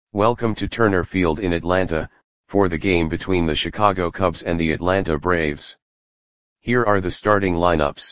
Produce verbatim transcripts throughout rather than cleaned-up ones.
Welcome to Turner Field in Atlanta, for the game between the Chicago Cubs and the Atlanta Braves. Here are the starting lineups.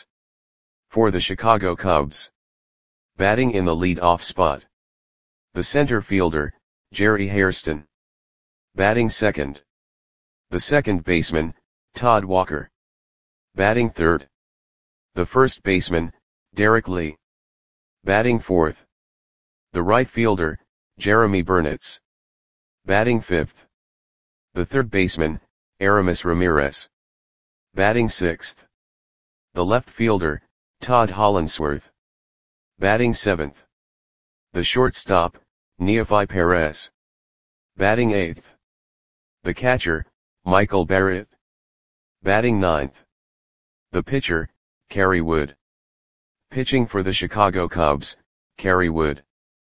For the Chicago Cubs. Batting in the lead-off spot. The center fielder, Jerry Hairston. Batting second. The second baseman, Todd Walker. Batting third. The first baseman, Derek Lee. Batting fourth. The right fielder, Jeremy Burnitz. Batting fifth. The third baseman, Aramis Ramirez. Batting sixth. The left fielder, Todd Hollandsworth. Batting seventh. The shortstop, Neofi Perez. Batting eighth. The catcher, Michael Barrett. Batting ninth. The pitcher, Kerry Wood. Pitching for the Chicago Cubs, Kerry Wood.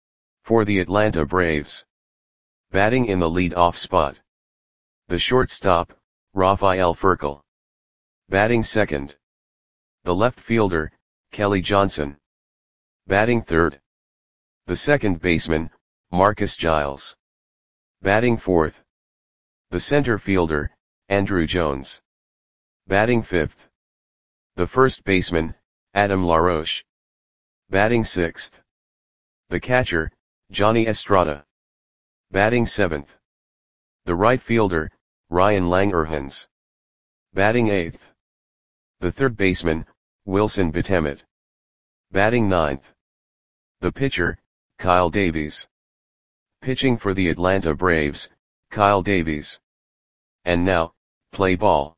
For the Atlanta Braves. Batting in the lead-off spot. The shortstop, Rafael Furcal. Batting second. The left fielder, Kelly Johnson. Batting third. The second baseman, Marcus Giles. Batting fourth. The center fielder, Andruw Jones. Batting fifth. The first baseman, Adam LaRoche. Batting sixth. The catcher, Johnny Estrada. Batting seventh. The right fielder, Ryan Langerhans. Batting eighth. The third baseman, Wilson Betemit. Batting ninth. The pitcher, Kyle Davies. Pitching for the Atlanta Braves, Kyle Davies. And now, play ball.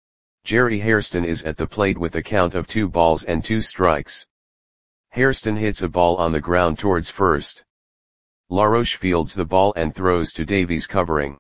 Jerry Hairston is at the plate with a count of two balls and two strikes. Hairston hits a ball on the ground towards first. LaRoche fields the ball and throws to Davies covering.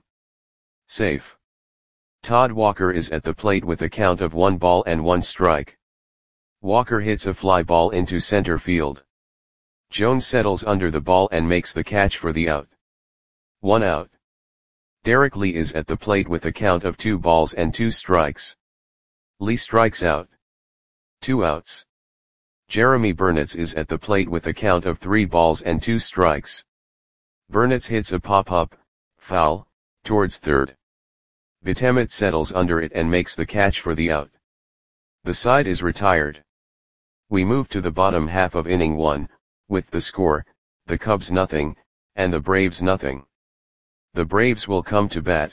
Safe. Todd Walker is at the plate with a count of one ball and one strike. Walker hits a fly ball into center field. Jones settles under the ball and makes the catch for the out. One out. Derek Lee is at the plate with a count of two balls and two strikes. Lee strikes out. Two outs. Jeremy Burnitz is at the plate with a count of three balls and two strikes. Burnitz hits a pop-up, foul, towards third. Betemit settles under it and makes the catch for the out. The side is retired. We move to the bottom half of inning one, with the score, the Cubs nothing, and the Braves nothing. The Braves will come to bat.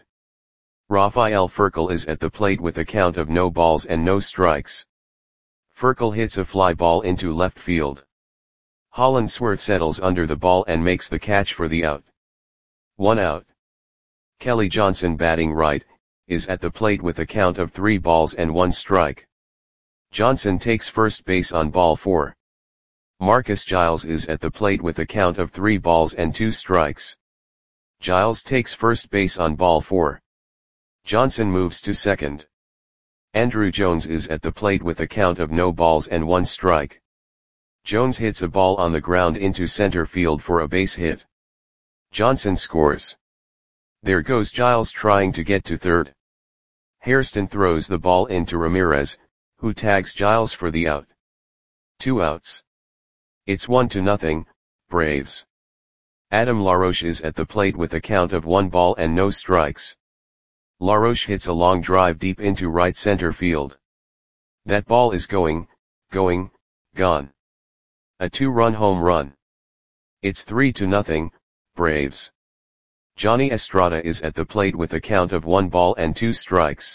Rafael Furcal is at the plate with a count of no balls and no strikes. Furcal hits a fly ball into left field. Hollandsworth settles under the ball and makes the catch for the out. One out. Kelly Johnson, batting right, is at the plate with a count of three balls and one strike. Johnson takes first base on ball four. Marcus Giles is at the plate with a count of three balls and two strikes. Giles takes first base on ball four. Johnson moves to second. Andruw Jones is at the plate with a count of no balls and one strike. Jones hits a ball on the ground into center field for a base hit. Johnson scores. There goes Giles trying to get to third. Hairston throws the ball into Ramirez, who tags Giles for the out. Two outs. It's one to nothing, Braves. Adam LaRoche is at the plate with a count of one ball and no strikes. LaRoche hits a long drive deep into right center field. That ball is going, going, gone. A two-run home run. It's three to nothing, Braves. Johnny Estrada is at the plate with a count of one ball and two strikes.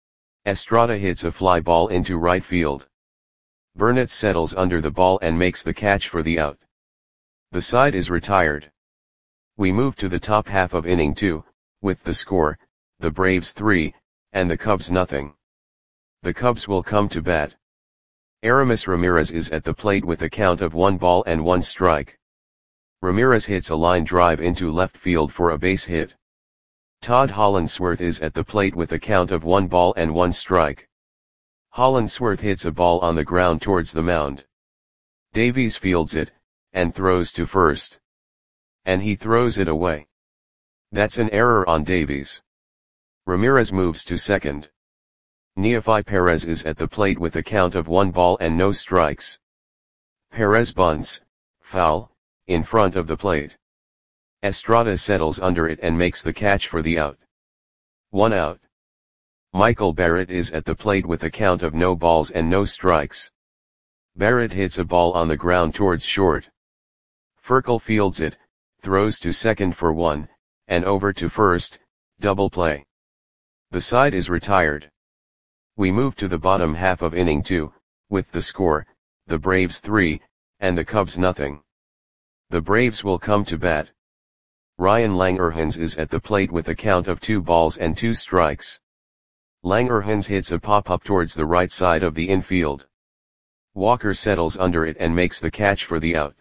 Estrada hits a fly ball into right field. Burnitz settles under the ball and makes the catch for the out. The side is retired. We move to the top half of inning two, with the score, the Braves three, and the Cubs nothing. The Cubs will come to bat. Aramis Ramirez is at the plate with a count of one ball and one strike. Ramirez hits a line drive into left field for a base hit. Todd Hollandsworth is at the plate with a count of one ball and one strike. Hollandsworth hits a ball on the ground towards the mound. Davies fields it, and throws to first. And he throws it away. That's an error on Davies. Ramirez moves to second. Neofi Perez is at the plate with a count of one ball and no strikes. Perez bunts, foul, in front of the plate. Estrada settles under it and makes the catch for the out. One out. Michael Barrett is at the plate with a count of no balls and no strikes. Barrett hits a ball on the ground towards short. Furcal fields it, throws to second for one, and over to first, double play. The side is retired. We move to the bottom half of inning two, with the score, the Braves three, and the Cubs nothing. The Braves will come to bat. Ryan Langerhans is at the plate with a count of two balls and two strikes. Langerhans hits a pop-up towards the right side of the infield. Walker settles under it and makes the catch for the out.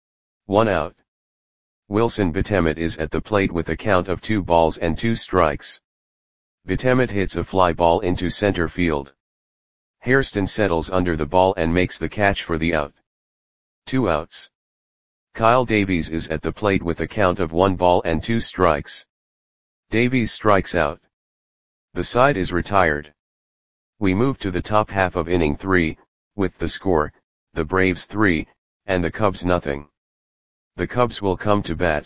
One out. Wilson Betemet is at the plate with a count of two balls and two strikes. Betemet hits a fly ball into center field. Hairston settles under the ball and makes the catch for the out. Two outs. Kyle Davies is at the plate with a count of one ball and two strikes. Davies strikes out. The side is retired. We move to the top half of inning three, with the score, the Braves three, and the Cubs nothing. The Cubs will come to bat.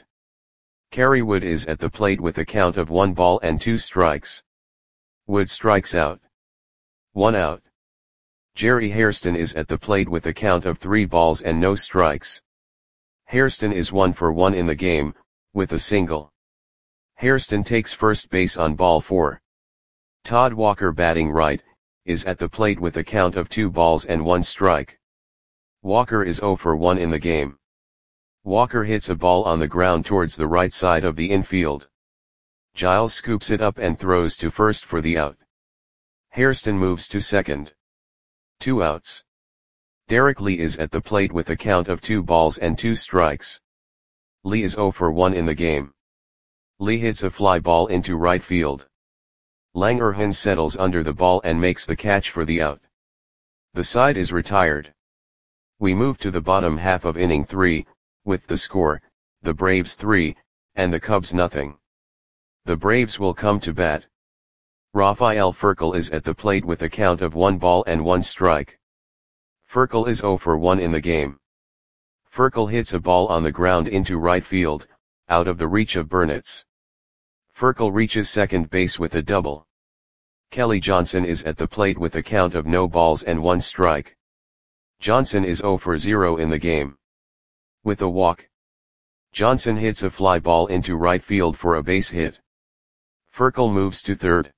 Kerry Wood is at the plate with a count of one ball and two strikes. Wood strikes out. One out. Jerry Hairston is at the plate with a count of three balls and no strikes. Hairston is one for one in the game, with a single. Hairston takes first base on ball four. Todd Walker, batting right, is at the plate with a count of two balls and one strike. Walker is zero for one in the game. Walker hits a ball on the ground towards the right side of the infield. Giles scoops it up and throws to first for the out. Hairston moves to second. Two outs. Derek Lee is at the plate with a count of two balls and two strikes. Lee is zero for one in the game. Lee hits a fly ball into right field. Langerhans settles under the ball and makes the catch for the out. The side is retired. We move to the bottom half of inning three, with the score, the Braves three, and the Cubs nothing. The Braves will come to bat. Rafael Furcal is at the plate with a count of one ball and one strike. Furcal is zero for one in the game. Furcal hits a ball on the ground into right field, out of the reach of Burnitz. Furcal reaches second base with a double. Kelly Johnson is at the plate with a count of no balls and one strike. Johnson is zero for zero in the game. With a walk, Johnson hits a fly ball into right field for a base hit. Furcal moves to third.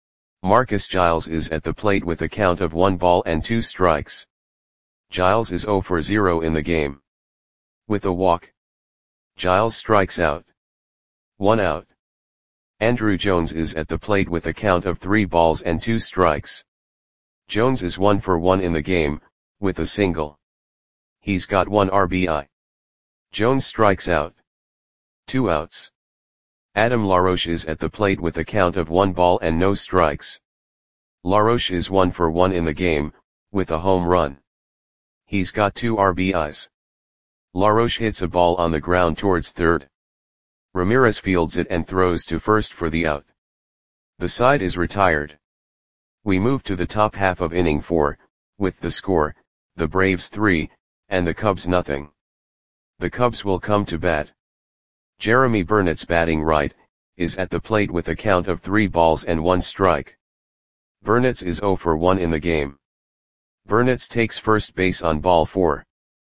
Marcus Giles is at the plate with a count of one ball and two strikes. Giles is zero for zero in the game. With a walk, Giles strikes out. One out. Andrew Jones is at the plate with a count of three balls and two strikes. Jones is one for one in the game, with a single. He's got one R B I. Jones strikes out. Two outs. Adam LaRoche is at the plate with a count of one ball and no strikes. LaRoche is one for one in the game, with a home run. He's got two R B Is. LaRoche hits a ball on the ground towards third. Ramirez fields it and throws to first for the out. The side is retired. We move to the top half of inning four, with the score, the Braves three, and the Cubs nothing. The Cubs will come to bat. Jeremy Burnitz, batting right, is at the plate with a count of three balls and one strike. Burnitz is zero for one in the game. Burnitz takes first base on ball four.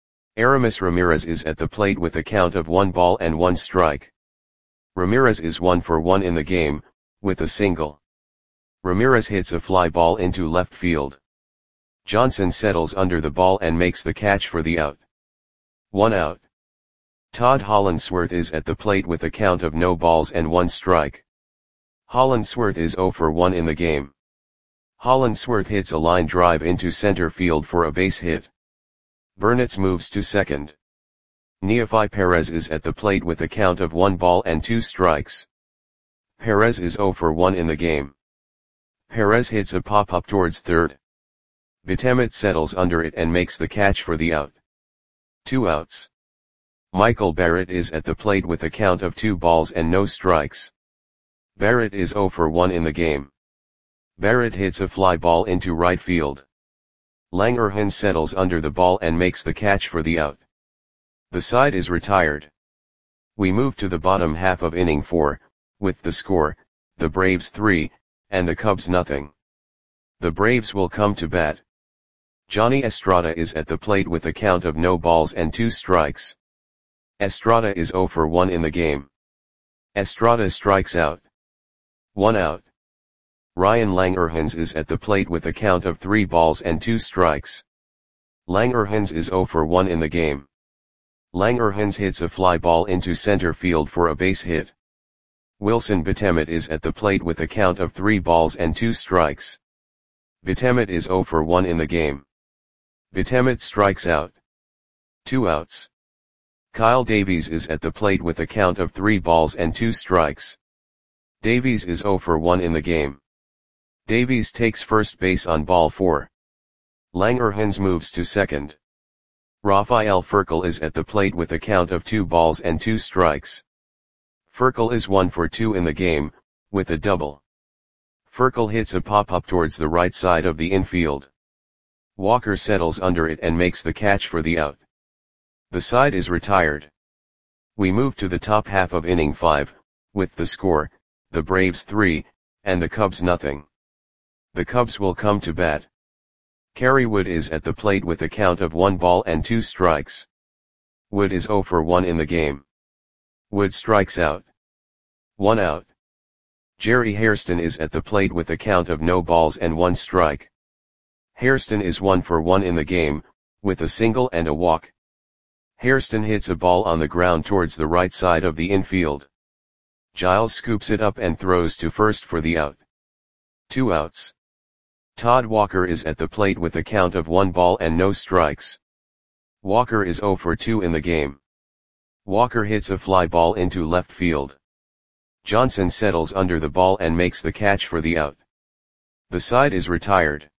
Aramis Ramirez is at the plate with a count of one ball and one strike. Ramirez is one for one in the game, with a single. Ramirez hits a fly ball into left field. Johnson settles under the ball and makes the catch for the out. One out. Todd Hollandsworth is at the plate with a count of no balls and one strike. Hollandsworth is zero for one in the game. Hollandsworth hits a line drive into center field for a base hit. Burnitz moves to second. Neofi Perez is at the plate with a count of one ball and two strikes. Perez is zero for one in the game. Perez hits a pop-up towards third. Betemet settles under it and makes the catch for the out. Two outs. Michael Barrett is at the plate with a count of two balls and no strikes. Barrett is zero for one in the game. Barrett hits a fly ball into right field. Langerhans settles under the ball and makes the catch for the out. The side is retired. We move to the bottom half of inning four, with the score, the Braves three, and the Cubs nothing. The Braves will come to bat. Johnny Estrada is at the plate with a count of no balls and two strikes. Estrada is oh for one in the game. Estrada strikes out. One out. Ryan Langerhans is at the plate with a count of three balls and two strikes. Langerhans is oh for one in the game. Langerhans hits a fly ball into center field for a base hit. Wilson Betemet is at the plate with a count of three balls and two strikes. Betemet is oh for one in the game. Betemet strikes out. Two outs. Kyle Davies is at the plate with a count of three balls and two strikes. Davies is oh for one in the game. Davies takes first base on ball four. Langerhans moves to second. Rafael Furcal is at the plate with a count of two balls and two strikes. Furcal is one for two in the game, with a double. Furcal hits a pop-up towards the right side of the infield. Walker settles under it and makes the catch for the out. The side is retired. We move to the top half of inning five, with the score, the Braves three, and the Cubs nothing. The Cubs will come to bat. Kerry Wood is at the plate with a count of one ball and two strikes. Wood is oh for one in the game. Wood strikes out. One out. Jerry Hairston is at the plate with a count of no balls and one strike. Hairston is one for one in the game, with a single and a walk. Hairston hits a ball on the ground towards the right side of the infield. Giles scoops it up and throws to first for the out. Two outs. Todd Walker is at the plate with a count of one ball and no strikes. Walker is oh for two in the game. Walker hits a fly ball into left field. Johnson settles under the ball and makes the catch for the out. The side is retired.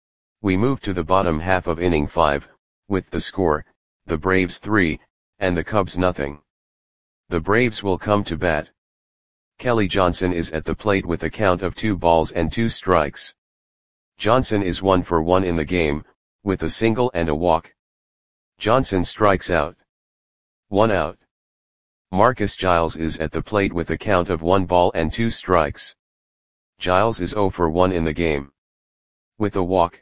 We move to the bottom half of inning five, with the score, the Braves three, and the Cubs nothing. The Braves will come to bat. Kelly Johnson is at the plate with a count of two balls and two strikes. Johnson is one for one in the game, with a single and a walk. Johnson strikes out. One out. Marcus Giles is at the plate with a count of one ball and two strikes. Giles is oh for one in the game. With a walk.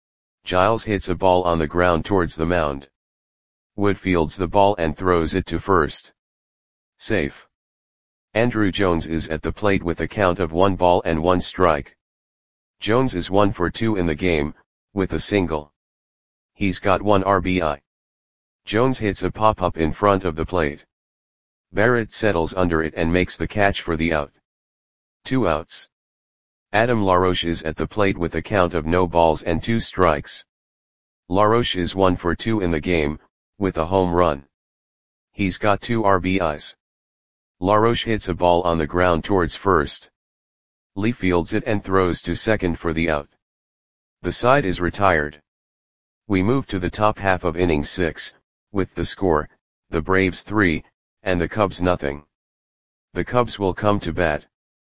Giles hits a ball on the ground towards the mound. Wood fields the ball and throws it to first. Safe. Andrew Jones is at the plate with a count of one ball and one strike. Jones is one for two in the game, with a single. He's got one R B I. Jones hits a pop-up in front of the plate. Barrett settles under it and makes the catch for the out. Two outs. Adam LaRoche is at the plate with a count of no balls and two strikes. LaRoche is one for two in the game, with a home run. He's got two R B Is. LaRoche hits a ball on the ground towards first. Lee fields it and throws to second for the out. The side is retired. We move to the top half of inning six, with the score, the Braves three, and the Cubs nothing. The Cubs will come to bat.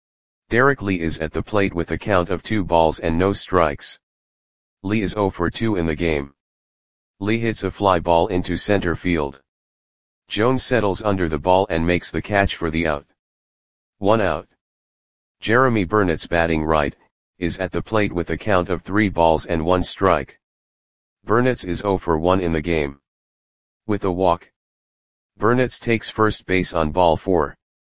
Derek Lee is at the plate with a count of two balls and no strikes. Lee is oh for two in the game. Lee hits a fly ball into center field. Jones settles under the ball and makes the catch for the out. One out. Jeremy Burnett's batting right, is at the plate with a count of three balls and one strike. Burnett's is oh for one in the game. With a walk. Burnett's takes first base on ball four.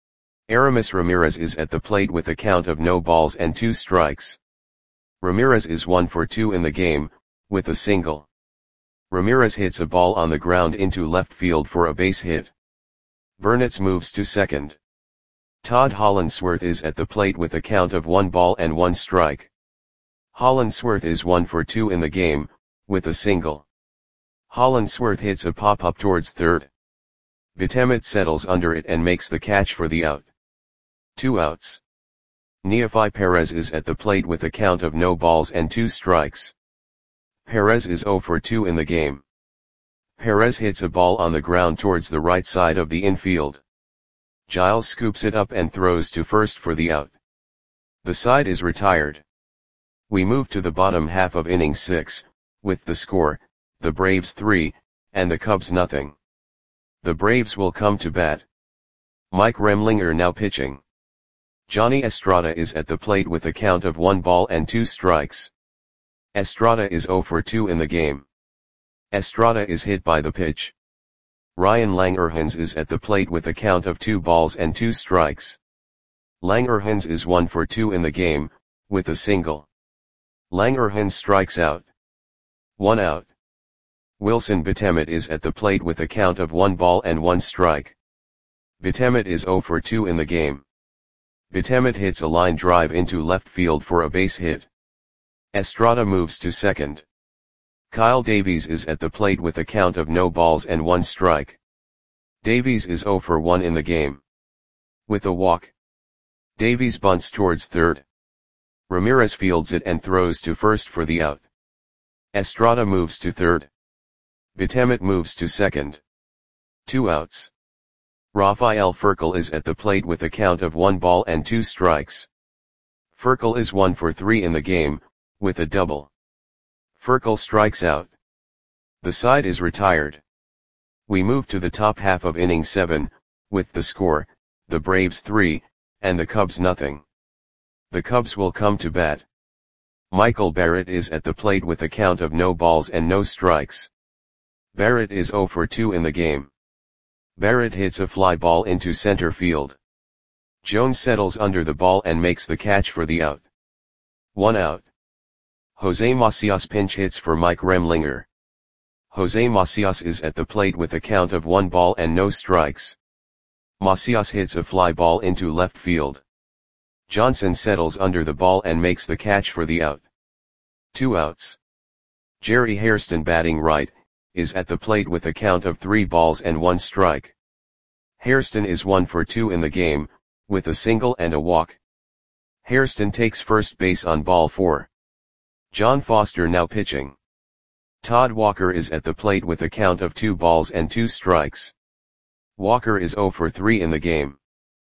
Aramis Ramirez is at the plate with a count of no balls and two strikes. Ramirez is one for two in the game, with a single. Ramirez hits a ball on the ground into left field for a base hit. Burnett's moves to second. Todd Hollandsworth is at the plate with a count of one ball and one strike. Hollandsworth is one for two in the game, with a single. Hollandsworth hits a pop-up towards third. Betemet settles under it and makes the catch for the out. Two outs. Neefi Perez is at the plate with a count of no balls and two strikes. Perez is oh for two in the game. Perez hits a ball on the ground towards the right side of the infield. Giles scoops it up and throws to first for the out. The side is retired. We move to the bottom half of inning six, with the score, the Braves three, and the Cubs nothing. The Braves will come to bat. Mike Remlinger now pitching. Johnny Estrada is at the plate with a count of one ball and two strikes. Estrada is zero for two in the game. Estrada is hit by the pitch. Ryan Langerhans is at the plate with a count of two balls and two strikes. Langerhans is one for two in the game, with a single. Langerhans strikes out. One out. Wilson Betemet is at the plate with a count of one ball and one strike. Betemet is zero for two in the game. Betemet hits a line drive into left field for a base hit. Estrada moves to second. Kyle Davies is at the plate with a count of no balls and one strike. Davies is zero for one in the game. With a walk. Davies bunts towards third. Ramirez fields it and throws to first for the out. Estrada moves to third. Betemet moves to second. Two outs. Rafael Furcal is at the plate with a count of one ball and two strikes. Furcal is one for three in the game, with a double. Furcal strikes out. The side is retired. We move to the top half of inning seven, with the score, the Braves three, and the Cubs nothing. The Cubs will come to bat. Michael Barrett is at the plate with a count of no balls and no strikes. Barrett is zero for two in the game. Barrett hits a fly ball into center field. Jones settles under the ball and makes the catch for the out. One out. Jose Macias pinch hits for Mike Remlinger. Jose Macias is at the plate with a count of one ball and no strikes. Macias hits a fly ball into left field. Johnson settles under the ball and makes the catch for the out. Two outs. Jerry Hairston batting right, is at the plate with a count of three balls and one strike. Hairston is one for two in the game, with a single and a walk. Hairston takes first base on ball four. John Foster now pitching. Todd Walker is at the plate with a count of two balls and two strikes. Walker is zero for three in the game.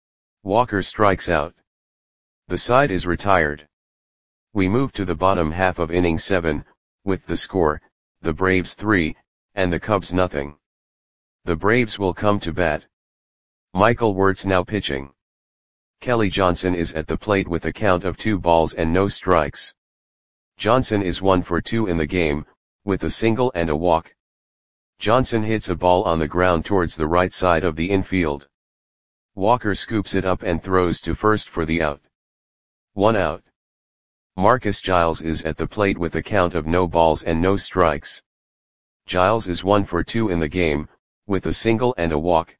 Walker strikes out. The side is retired. We move to the bottom half of inning seven, with the score, the Braves three, and the Cubs nothing. The Braves will come to bat. Michael Wirtz now pitching. Kelly Johnson is at the plate with a count of two balls and no strikes. Johnson is one for two in the game, with a single and a walk. Johnson hits a ball on the ground towards the right side of the infield. Walker scoops it up and throws to first for the out. One out. Marcus Giles is at the plate with a count of no balls and no strikes. Giles is one for two in the game, with a single and a walk.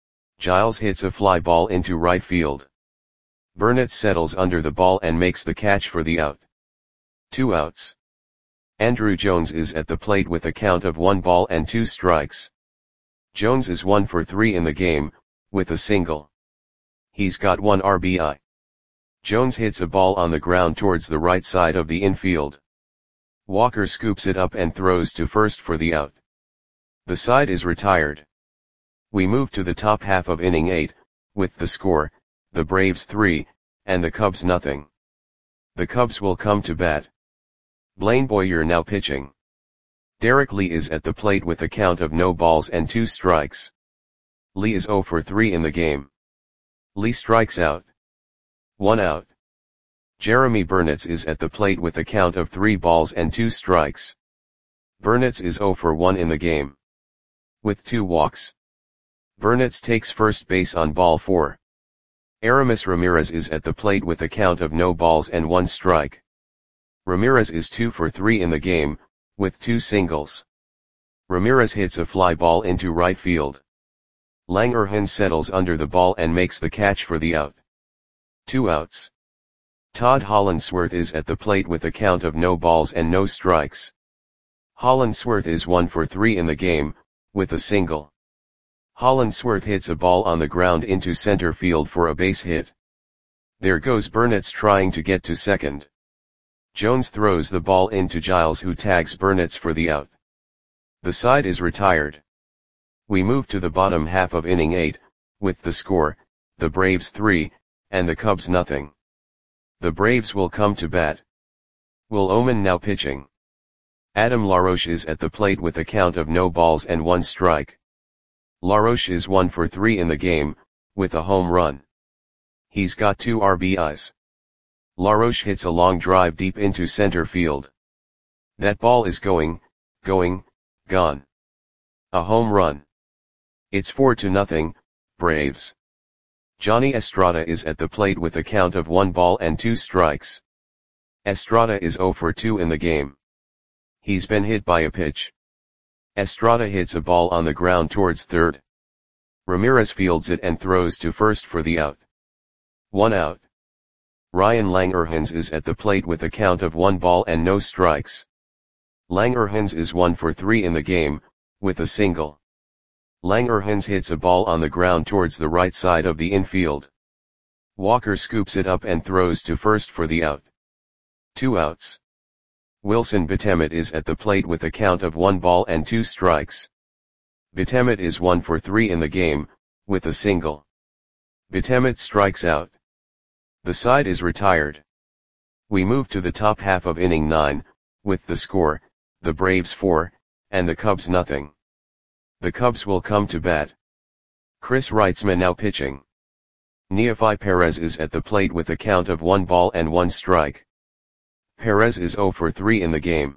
Giles hits a fly ball into right field. Burnett settles under the ball and makes the catch for the out. Two outs. Andrew Jones is at the plate with a count of one ball and two strikes. Jones is one for three in the game, with a single. He's got one R B I. Jones hits a ball on the ground towards the right side of the infield. Walker scoops it up and throws to first for the out. The side is retired. We move to the top half of inning eight, with the score, the Braves three, and the Cubs nothing. The Cubs will come to bat. Blaine Boyer now pitching. Derek Lee is at the plate with a count of no balls and two strikes. Lee is zero for three in the game. Lee strikes out. One out. Jeremy Burnitz is at the plate with a count of three balls and two strikes. Burnitz is zero for one in the game. With two walks. Burnitz takes first base on ball four. Aramis Ramirez is at the plate with a count of no balls and one strike. Ramirez is two for three in the game, with two singles. Ramirez hits a fly ball into right field. Langerhans settles under the ball and makes the catch for the out. Two outs. Todd Hollandsworth is at the plate with a count of no balls and no strikes. Hollandsworth is one for three in the game, with a single. Hollandsworth hits a ball on the ground into center field for a base hit. There goes Burnitz trying to get to second. Jones throws the ball into Giles, who tags Burnitz for the out. The side is retired. We move to the bottom half of inning eight, with the score, the Braves three, and the Cubs nothing. The Braves will come to bat. Will Oman now pitching. Adam LaRoche is at the plate with a count of no balls and one strike. LaRoche is one for three in the game, with a home run. He's got two R B Is. LaRoche hits a long drive deep into center field. That ball is going, going, gone. A home run. It's four to nothing, Braves. Johnny Estrada is at the plate with a count of one ball and two strikes. Estrada is zero for two in the game. He's been hit by a pitch. Estrada hits a ball on the ground towards third. Ramirez fields it and throws to first for the out. One out. Ryan Langerhans is at the plate with a count of one ball and no strikes. Langerhans is one for three in the game, with a single. Langerhans hits a ball on the ground towards the right side of the infield. Walker scoops it up and throws to first for the out. Two outs. Wilson Betemet is at the plate with a count of one ball and two strikes. Betemet is one for three in the game, with a single. Betemet strikes out. The side is retired. We move to the top half of inning nine, with the score, the Braves four, and the Cubs nothing. The Cubs will come to bat. Chris Reitzman now pitching. Neefi Perez is at the plate with a count of one ball and one strike. Perez is zero for three in the game.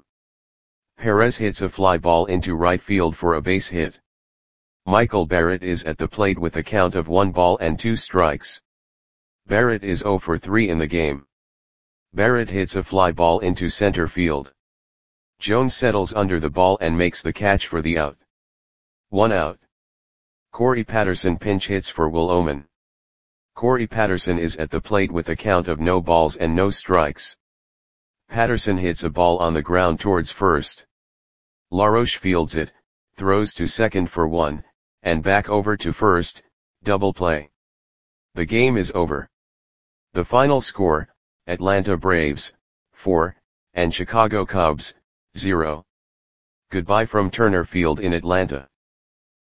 Perez hits a fly ball into right field for a base hit. Michael Barrett is at the plate with a count of one ball and two strikes. Barrett is zero for three in the game. Barrett hits a fly ball into center field. Jones settles under the ball and makes the catch for the out. One out. Corey Patterson pinch hits for Will Oman. Corey Patterson is at the plate with a count of no balls and no strikes. Patterson hits a ball on the ground towards first. LaRoche fields it, throws to second for one, and back over to first, double play. The game is over. The final score, Atlanta Braves, four, and Chicago Cubs, zero. Goodbye from Turner Field in Atlanta.